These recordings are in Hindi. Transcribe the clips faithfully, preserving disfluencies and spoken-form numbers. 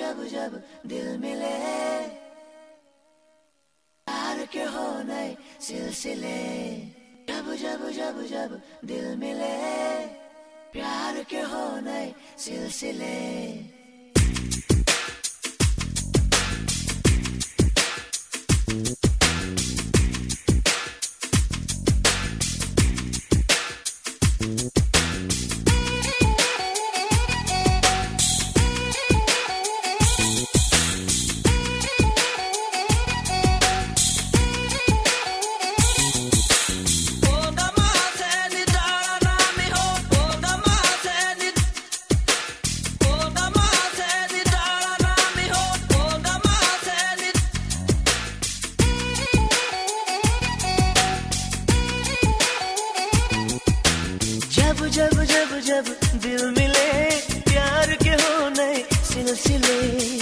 जब जब दिल मिले प्यार के हो नए सिलसिले, जब जब जब जब दिल मिले प्यार के हो नए सिलसिले। जब जब जब दिल मिले प्यार के हो नए सिलसिले,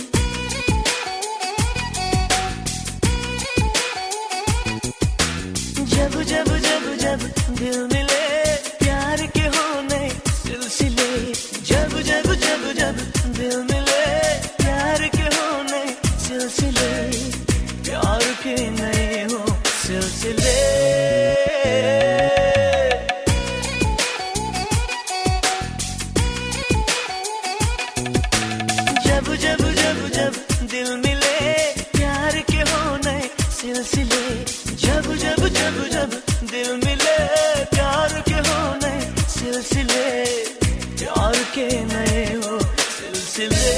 जब जब जब जब दिल मिले प्यार के हो नए सिलसिले, जब जब जब जब दिल मिले प्यार के हो नए सिलसिले, प्यार के नए हो सिलसिले। जब जब जब दिल मिले प्यार के हो नए सिलसिले, जब जब जब जब दिल मिले प्यार के हो नए सिलसिले, प्यार के नए हो सिलसिले।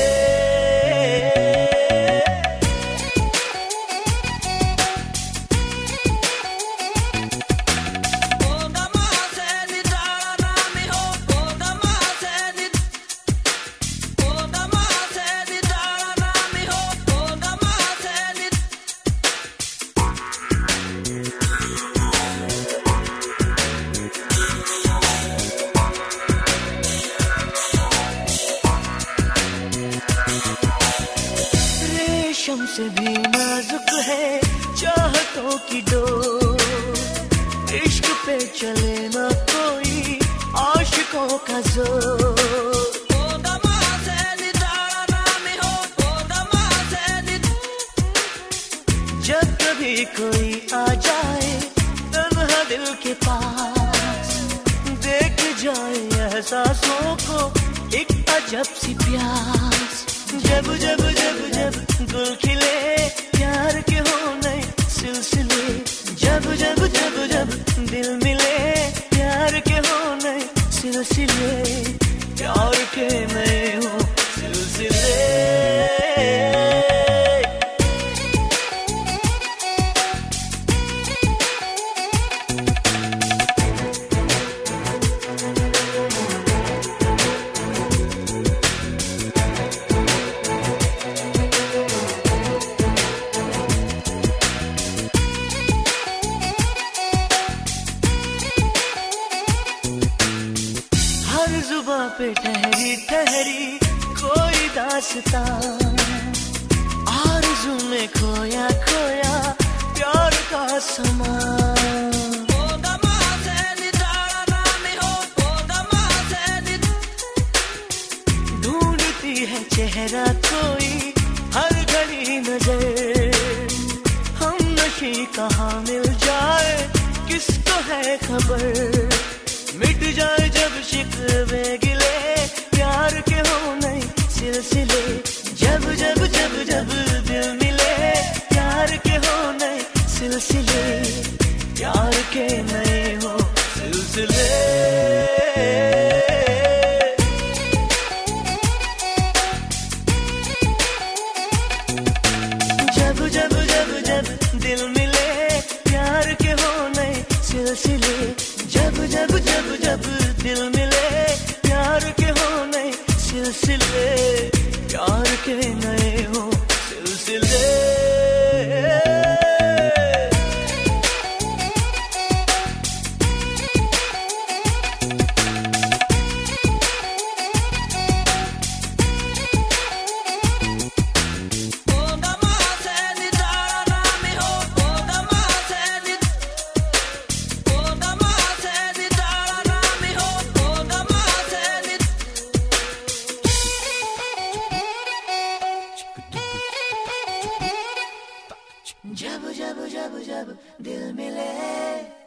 रेशम से भी नाजुक है चाहतों की डोर, इश्क पे चले ना कोई आशिकों का जोर। जब कभी कोई आ जाए तन्हा दिल के पास, देख जाए एहसासों को एक अजब सी प्यास, जब जब जब जब गुल खिले प्यार के हो नए सिलसिले, जब जब जब जब दिल मिले प्यार के हो नए सिलसिले, प्यार के नए हो सिलसिले। जुबां पे ठहरी ठहरी कोई दास्तां, आरज़ू में खोया खोया प्यार का समा। ढूंढती है चेहरा कोई हर घड़ी नजर, हम नशी कहाँ मिल जाए किसको है खबर, मिट जाए जब शिकवे गिले प्यार के हो नए सिलसिले, जब जब जब जब दिल मिले प्यार के हो नए सिलसिले, प्यार के नए हो सिलसिले। जब जब जब जब दिल मिले प्यार के हो नए सिलसिले, जब जब जब जब दिल मिले प्यार के हो नए सिलसिले, प्यार के नए हो सिलसिले। जब जब जब जब दिल मिले